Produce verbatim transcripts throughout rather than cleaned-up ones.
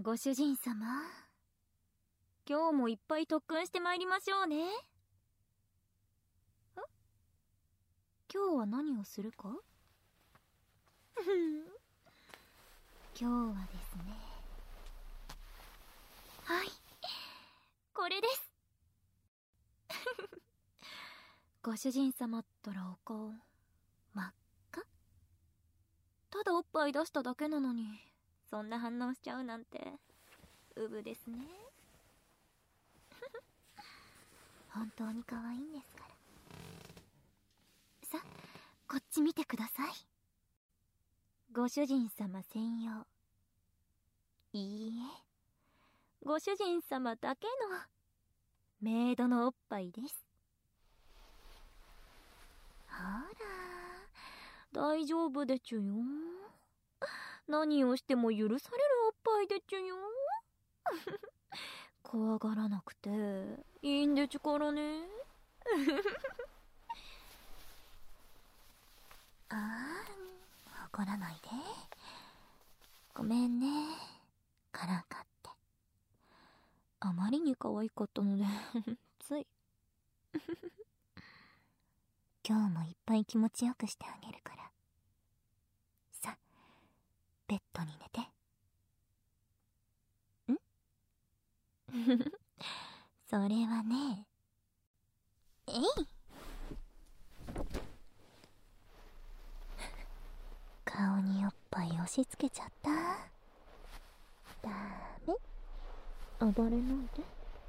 ご主人様、今日もいっぱい特訓してまいりましょうね。ん？今日は何をするか？今日はですね、はい、これです。ご主人様ったらお顔真っ赤。ただおっぱい出しただけなのにそんな反応しちゃうなんてうぶですね。本当に可愛いんですから。さ、こっち見てください。ご主人様専用、いいえ、ご主人様だけのメイドのおっぱいです。ほら、大丈夫でちゅよ。何をしても許されるおっぱいでちゅよ。怖がらなくていいんでちゅからね。ああ、怒らないで。ごめんね、からかって。あまりに可愛かったのでつい。今日もいっぱい気持ちよくしてあげるから。さ、ベッドに寝て。んそれはね、えい顔におっぱい押し付けちゃった。ダメ、暴れないで。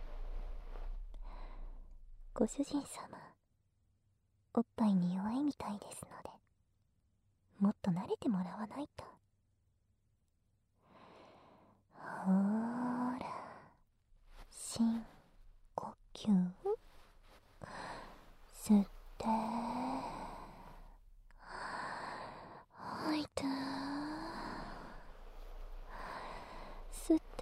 ご主人様、おっぱいに弱いみたいですので、もっと慣れてもらわないと。ほーら、深呼吸、吸って吐いて、吸って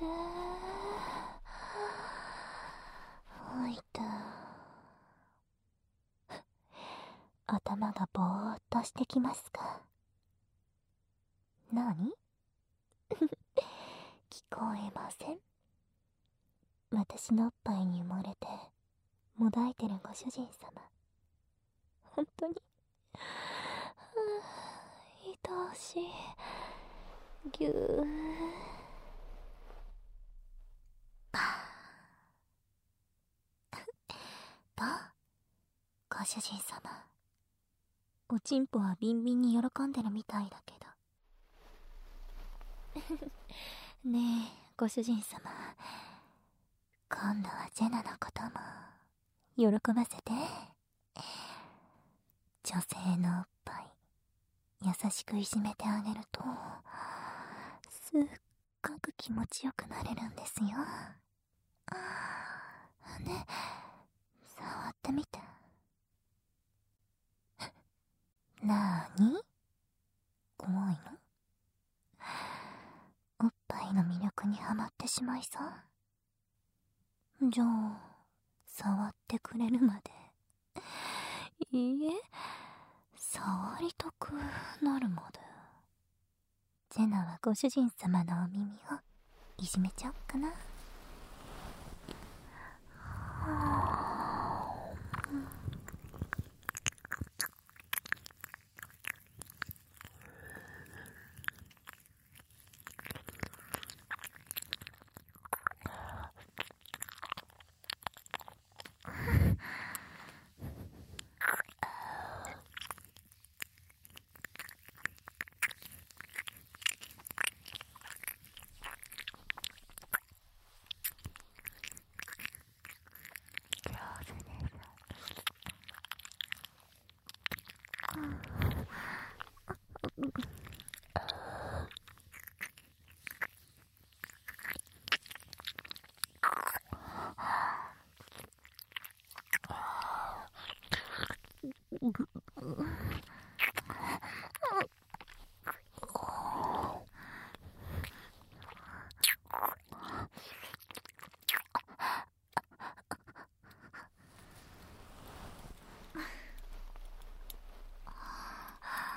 吐いて。頭がぼーっとしてきますか？なに？聞こえません？私のおっぱいに埋もれてもだいてるご主人様、本当に愛おしい。ぎゅーどう？ご主人様、おちんぽはビンビンに喜んでるみたいだけど。ねえ、ご主人様、今度はジェナのことも喜ばせて。女性のおっぱい優しくいじめてあげるとすっごく気持ちよくなれるんですよ。ね、触ってみて。なーに？怖いの？おっぱいの魅力にはまってしまいそう？じゃあ、触ってくれるまで。いいえ、触りたくなるまで。ジェナはご主人様のお耳をいじめちゃおっかな。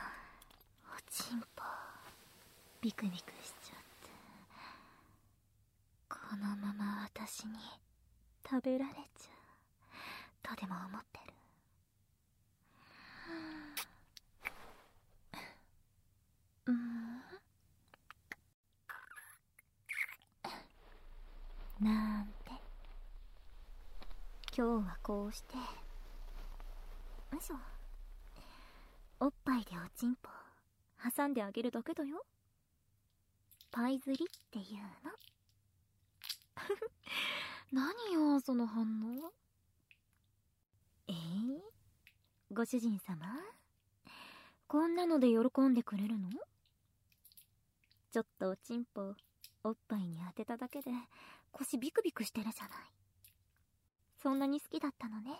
ビクビクしちゃって私に食べられちゃうとでも思ってる？うーんなんて。今日はこうして、よいしょ、おっぱいでおちんぽ挟んであげるだけだよ。パイ釣りっていうの。何よその反応。えー、ご主人様、こんなので喜んでくれるの？ちょっとおちんぽおっぱいに当てただけで腰ビクビクしてるじゃない。そんなに好きだったのね。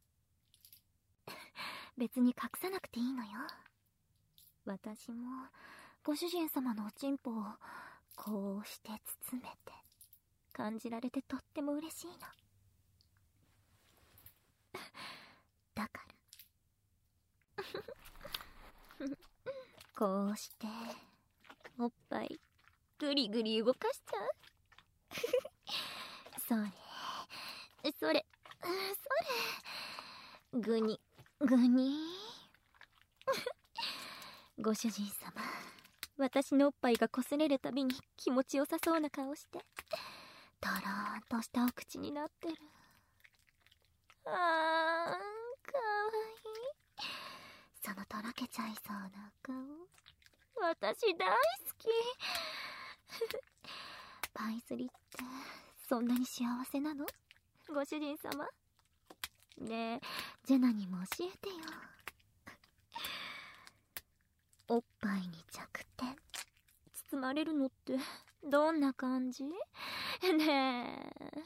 別に隠さなくていいのよ。私もご主人様のおちんぽをこうして包めて感じられてとっても嬉しいの。だからこうしておっぱいぐりぐり動かしちゃう。それそれそれ、ぐにぐにご主人様、私のおっぱいが擦れるたびに気持ちよさそうな顔してとろーんとしたお口になってる。あー、かわいい。そのとろけちゃいそうな顔、私大好き。パイ釣りってそんなに幸せなの？ご主人様。ねえ、ジェナにも教えてよ。おっぱいに弱点包まれるのってどんな感じ？ねえ。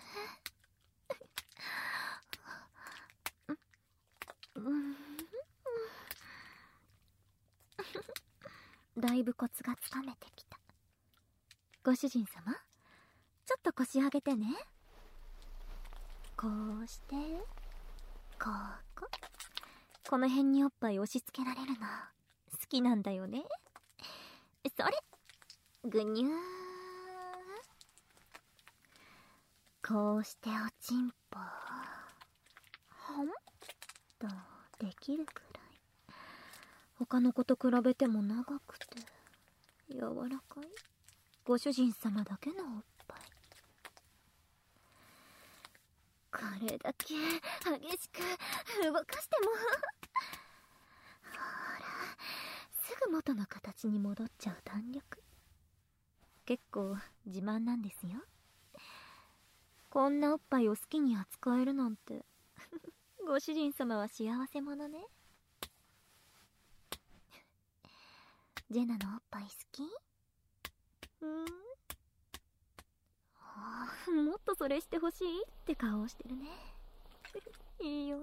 だいぶコツがつかめてきた。ご主人様、ちょっと腰上げてね。こうしてこここの辺におっぱい押し付けられるの好きなんだよね。それ、ぐにゅー。こうしておちんぽほんとできるくらい他の子と比べても長くて柔らかいご主人様だけのおっぱい。これだけ激しく動かしてもほら、すぐ元の形に戻っちゃう弾力、結構自慢なんですよ。こんなおっぱいを好きに扱えるなんてご主人様は幸せ者ね。ジェナのおっぱい好き？うん、ああ、もっとそれしてほしいって顔をしてるね。いいよ、もっ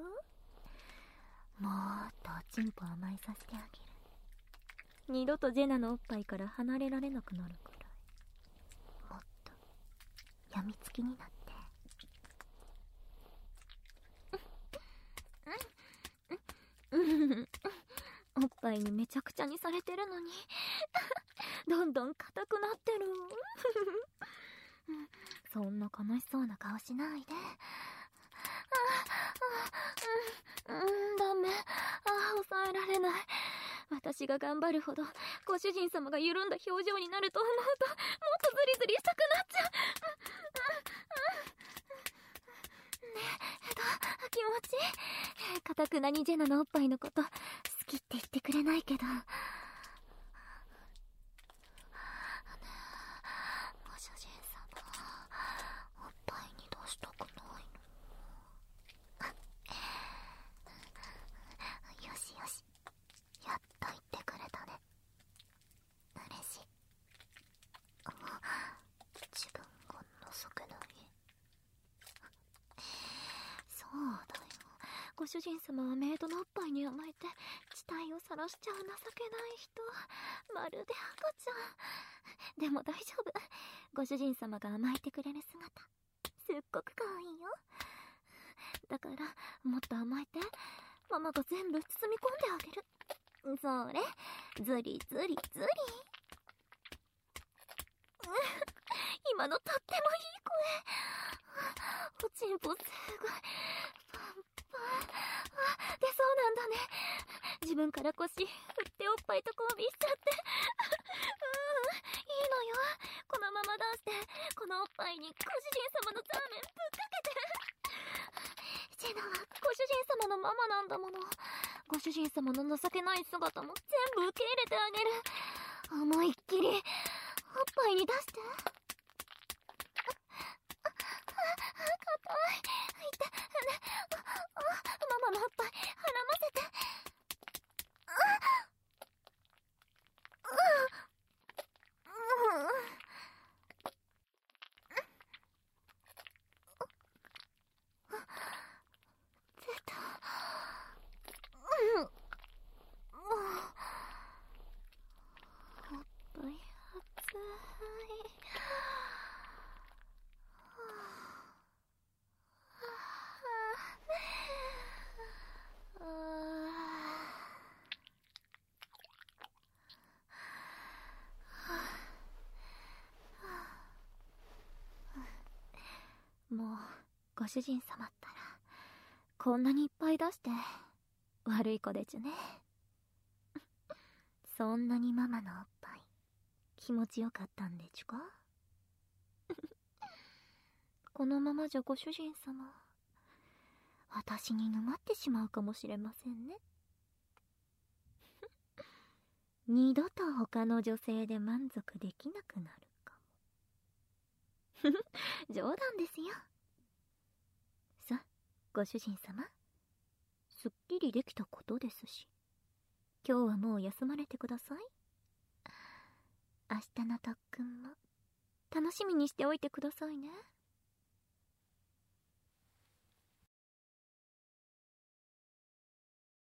とおちんぽ甘えさせてあげる。二度とジェナのおっぱいから離れられなくなるくらい、もっとやみつきになって。おっぱいにめちゃくちゃにされてるのにどんどん硬くなってる。そんな悲しそうな顔しないで。ああ、うん、ダメ。ああ、抑えられない。私が頑張るほどご主人様が緩んだ表情になると思うと、もっとズリズリしたくなっちゃう。ねえ、どう？気持ちいい？かたくなにジェナのおっぱいのこと好きって言ってくれないけど、ご主人様、おっぱいに出したくないの？よしよし、やっと言ってくれたね。嬉しい。自分が情けない。そうだよ、ご主人様はメイドのおっぱいに甘えて死体を晒しちゃう情けない人、まるで赤ちゃん。でも大丈夫、ご主人様が甘えてくれる姿すっごく可愛いよ。だからもっと甘えて、ママが全部包み込んであげる。それ、ズリズリズリ。今のとってもいい声。 チンポすごいパンパン。あ、出そうなんだね。自分から腰振っておっぱいと交尾しちゃって。うん、いいのよ。このまま出してこのおっぱいにご主人様のザーメンぶっかけて。ジェナはご主人様のママなんだもの。ご主人様の情けない姿も全部受け入れてあげる。思いっきりおっぱいに出して。あ、あ、硬い。痛い。ママのおっぱい絡ませて。あ、うん、うん、出た。うん、おっぱい熱い。もうご主人様ったらこんなにいっぱい出して悪い子でちゅね。そんなにママのおっぱい気持ちよかったんでちゅか。このままじゃご主人様私に沼ってしまうかもしれませんね。二度と他の女性で満足できなくなるかも。冗談ですよ。さ、ご主人様、すっきりできたことですし、今日はもう休まれてください。明日の特訓も楽しみにしておいてくださいね。